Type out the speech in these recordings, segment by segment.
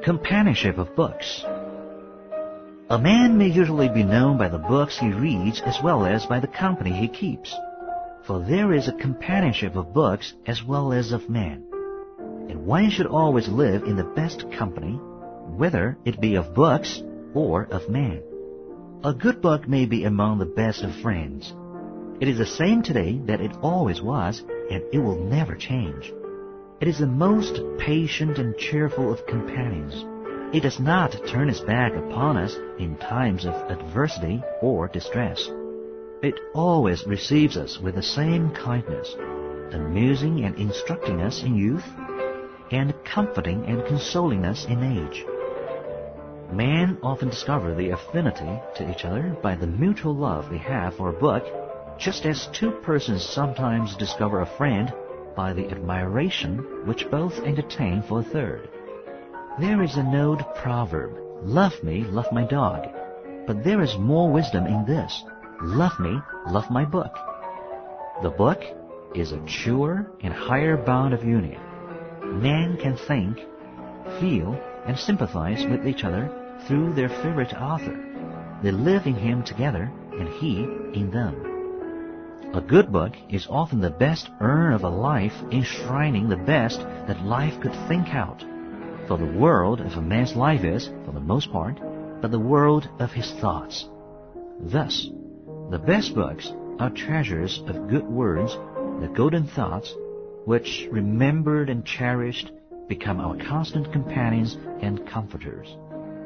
Companionship of books. A man may usually be known by the books he reads as well as by the company he keeps. For there is a companionship of books as well as of men. And one should always live in the best company, whether it be of books or of men. A good book may be among the best of friends. It is the same today that it always was, and it will never change. It is the most patient and cheerful of companions. It does not turn its back upon us in times of adversity or distress. It always receives us with the same kindness, amusing and instructing us in youth, and comforting and consoling us in age. Men often discover the affinity to each other by the mutual love they have for a book, just as two persons sometimes discover a friend by the admiration which both entertain for a third. There is an old proverb, "Love me, love my dog." But there is more wisdom in this, "Love me, love my book." The book is a truer and higher bond of union. Men can think, feel, and sympathize with each other through their favorite author. They live in him together, and he in them. A good book is often the best urn of a life enshrining the best that life could think out. For the world of a man's life is, for the most part, but the world of his thoughts. Thus, the best books are treasures of good words, the golden thoughts, which, remembered and cherished, become our constant companions and comforters.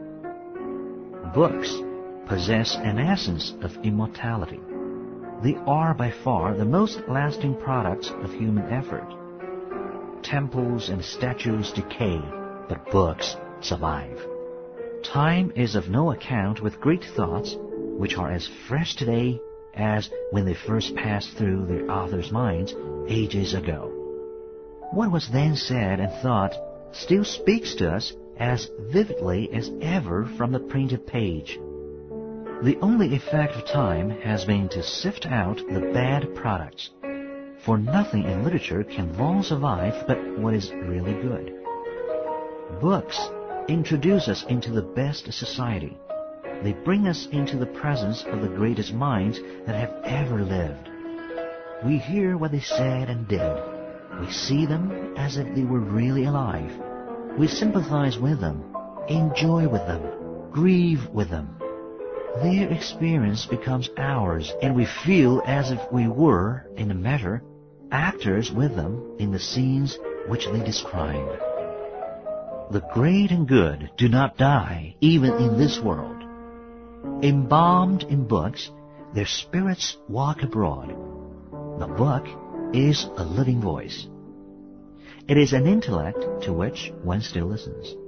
Books possess an essence of immortality. They are by far the most lasting products of human effort. Temples and statues decay, but books survive. Time is of no account with great thoughts, which are as fresh today as when they first passed through their author's minds ages ago. What was then said and thought still speaks to us as vividly as ever from the printed page. The only effect of time has been to sift out the bad products, for nothing in literature can long survive but what is really good. Books introduce us into the best society. They bring us into the presence of the greatest minds that have ever lived. We hear what they said and did. We see them as if they were really alive. We sympathize with them, enjoy with them, grieve with them. Their experience becomes ours, and we feel as if we were, in a measure, actors with them in the scenes which they describe. The great and good do not die even in this world. Embalmed in books, their spirits walk abroad. The book is a living voice. It is an intellect to which one still listens.